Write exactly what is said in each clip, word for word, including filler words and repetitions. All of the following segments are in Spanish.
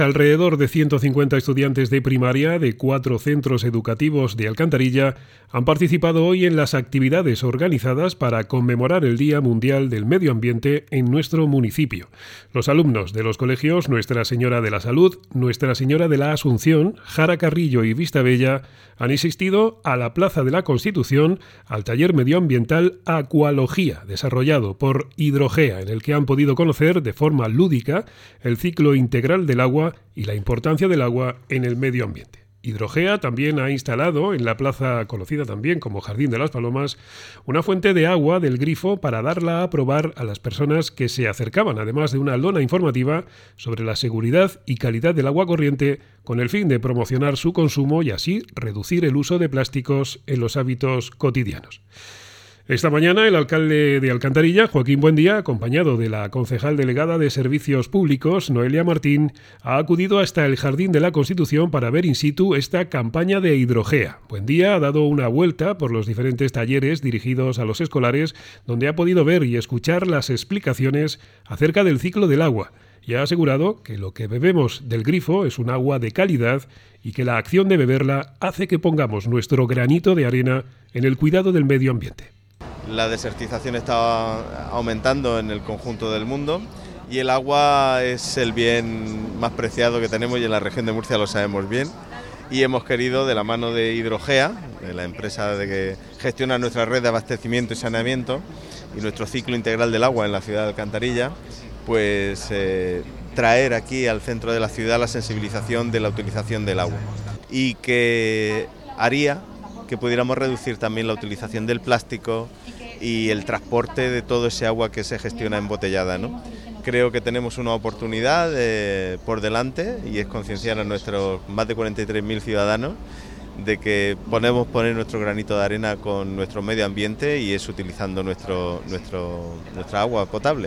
Alrededor de ciento cincuenta estudiantes de primaria de cuatro centros educativos de Alcantarilla han participado hoy en las actividades organizadas para conmemorar el Día Mundial del Medio Ambiente en nuestro municipio. Los alumnos de los colegios Nuestra Señora de la Salud, Nuestra Señora de la Asunción, Jara Carrillo y Vistabella han asistido a la Plaza de la Constitución al taller medioambiental Acualogía, desarrollado por Hidrogea, en el que han podido conocer de forma lúdica el ciclo integral del agua y la importancia del agua en el medio ambiente. Hidrogea también ha instalado en la plaza, conocida también como Jardín de las Palomas, una fuente de agua del grifo para darla a probar a las personas que se acercaban, además de una lona informativa sobre la seguridad y calidad del agua corriente, con el fin de promocionar su consumo y así reducir el uso de plásticos en los hábitos cotidianos. Esta mañana el alcalde de Alcantarilla, Joaquín Buendía, acompañado de la concejal delegada de Servicios Públicos, Noelia Martín, ha acudido hasta el Jardín de la Constitución para ver in situ esta campaña de Hidrogea. Buendía ha dado una vuelta por los diferentes talleres dirigidos a los escolares, donde ha podido ver y escuchar las explicaciones acerca del ciclo del agua, y ha asegurado que lo que bebemos del grifo es un agua de calidad y que la acción de beberla hace que pongamos nuestro granito de arena en el cuidado del medio ambiente. La desertización está aumentando en el conjunto del mundo y el agua es el bien más preciado que tenemos y en la región de Murcia lo sabemos bien, y hemos querido, de la mano de Hidrogea, de la empresa de que gestiona nuestra red de abastecimiento y saneamiento y nuestro ciclo integral del agua en la ciudad de Alcantarilla, pues eh, traer aquí al centro de la ciudad la sensibilización de la utilización del agua, y que haría que pudiéramos reducir también la utilización del plástico y el transporte de todo ese agua que se gestiona embotellada, ¿no? Creo que tenemos una oportunidad eh, por delante, y es concienciar a nuestros más de cuarenta y tres mil ciudadanos de que podemos poner nuestro granito de arena con nuestro medio ambiente, y es utilizando nuestro, nuestro, nuestra agua potable.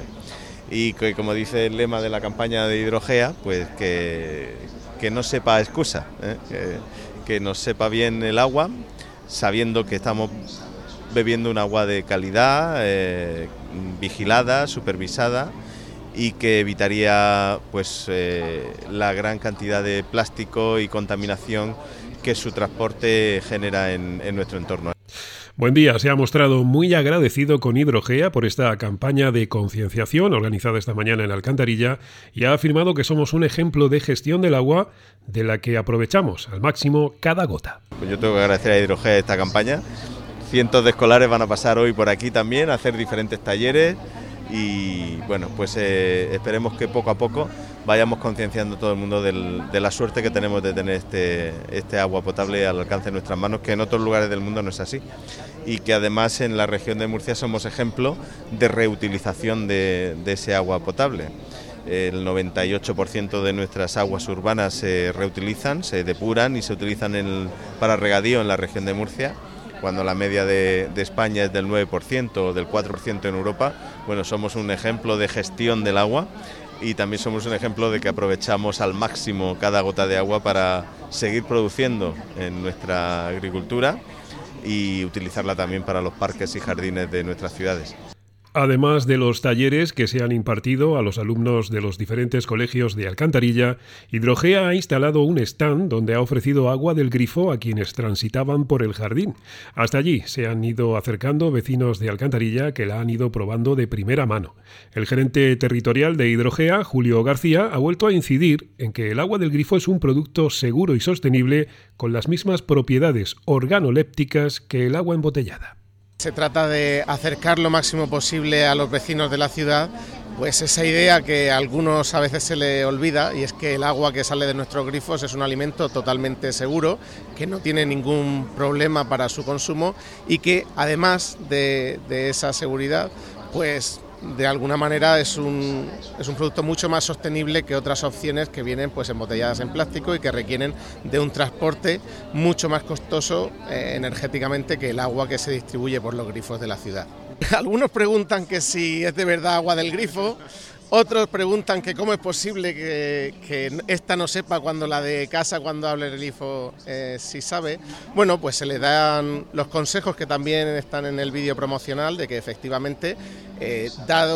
Y que, como dice el lema de la campaña de Hidrogea, pues que, que no sepa excusa, ¿eh? que, que nos sepa bien el agua, sabiendo que estamos bebiendo un agua de calidad, eh, vigilada, supervisada, y que evitaría pues eh, la gran cantidad de plástico y contaminación que su transporte genera en, en nuestro entorno. Buendía se ha mostrado muy agradecido con Hidrogea por esta campaña de concienciación organizada esta mañana en Alcantarilla, y ha afirmado que somos un ejemplo de gestión del agua de la que aprovechamos al máximo cada gota. Pues yo tengo que agradecer a Hidrogea esta campaña. Cientos de escolares van a pasar hoy por aquí también a hacer diferentes talleres, y bueno, pues eh, esperemos que poco a poco vayamos concienciando a todo el mundo del, de la suerte que tenemos de tener este, este agua potable al alcance de nuestras manos, que en otros lugares del mundo no es así, y que además en la región de Murcia somos ejemplo de reutilización de, de ese agua potable. El noventa y ocho por ciento de nuestras aguas urbanas se reutilizan, se depuran y se utilizan en, para regadío en la región de Murcia, cuando la media de, de España es del nueve por ciento o del cuatro por ciento en Europa. Bueno, somos un ejemplo de gestión del agua, y también somos un ejemplo de que aprovechamos al máximo cada gota de agua para seguir produciendo en nuestra agricultura y utilizarla también para los parques y jardines de nuestras ciudades. Además de los talleres que se han impartido a los alumnos de los diferentes colegios de Alcantarilla, Hidrogea ha instalado un stand donde ha ofrecido agua del grifo a quienes transitaban por el jardín. Hasta allí se han ido acercando vecinos de Alcantarilla que la han ido probando de primera mano. El gerente territorial de Hidrogea, Julio García, ha vuelto a incidir en que el agua del grifo es un producto seguro y sostenible con las mismas propiedades organolépticas que el agua embotellada. Se trata de acercar lo máximo posible a los vecinos de la ciudad pues esa idea que a algunos a veces se le olvida, y es que el agua que sale de nuestros grifos es un alimento totalmente seguro, que no tiene ningún problema para su consumo, y que además de, de esa seguridad, pues de alguna manera es un, es un producto mucho más sostenible que otras opciones que vienen pues embotelladas en plástico y que requieren de un transporte mucho más costoso eh, energéticamente que el agua que se distribuye por los grifos de la ciudad. Algunos preguntan que si es de verdad agua del grifo, otros preguntan que cómo es posible que, que esta no sepa cuando la de casa, cuando hable el grifo, eh, sí sabe. Bueno, pues se le dan los consejos que también están en el vídeo promocional de que efectivamente, eh, dado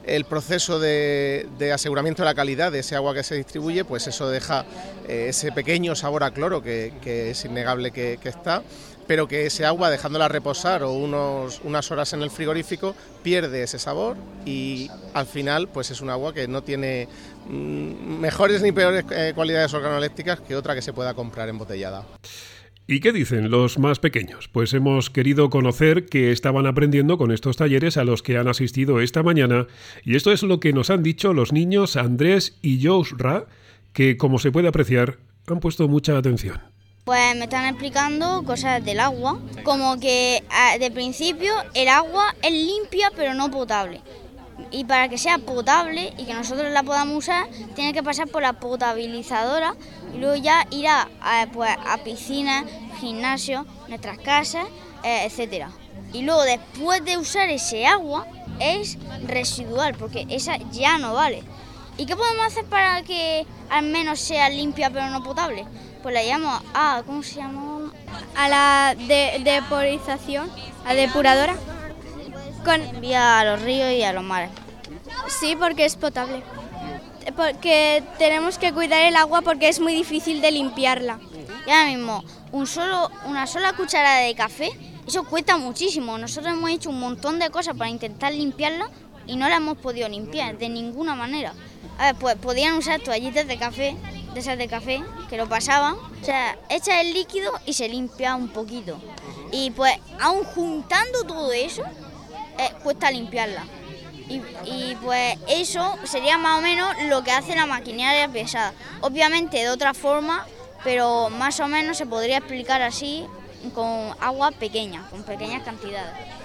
el proceso de, de aseguramiento de la calidad de ese agua que se distribuye, pues eso deja eh, ese pequeño sabor a cloro que, que es innegable que, que está, pero que ese agua, dejándola reposar o unos, unas horas en el frigorífico, pierde ese sabor y al final pues es un agua que no tiene mmm, mejores ni peores eh, cualidades organolépticas que otra que se pueda comprar embotellada. ¿Y qué dicen los más pequeños? Pues hemos querido conocer qué estaban aprendiendo con estos talleres a los que han asistido esta mañana, y esto es lo que nos han dicho los niños Andrés y Joshua, que, como se puede apreciar, han puesto mucha atención. Pues me están explicando cosas del agua, como que de principio el agua es limpia pero no potable. Y para que sea potable y que nosotros la podamos usar, tiene que pasar por la potabilizadora y luego ya ir a, a, pues, a piscinas, gimnasios, nuestras casas, eh, etcétera. Y luego después de usar ese agua es residual, porque esa ya no vale. ¿Y qué podemos hacer para que al menos sea limpia pero no potable? Pues la llamamos a, ¿cómo se llama? A la de, depurización, a depuradora. Con... Envía a los ríos y a los mares. Sí, porque es potable. Porque tenemos que cuidar el agua porque es muy difícil de limpiarla. Y ahora mismo, un solo, una sola cucharada de café, eso cuesta muchísimo. Nosotros hemos hecho un montón de cosas para intentar limpiarla y no la hemos podido limpiar de ninguna manera. A ver, pues podían usar toallitas de café, de esas de café, que lo pasaban. O sea, echa el líquido y se limpia un poquito. Y pues, aún juntando todo eso, Eh, cuesta limpiarla y, y pues eso sería más o menos lo que hace la maquinaria pesada, obviamente de otra forma, pero más o menos se podría explicar así con agua pequeña, con pequeñas cantidades.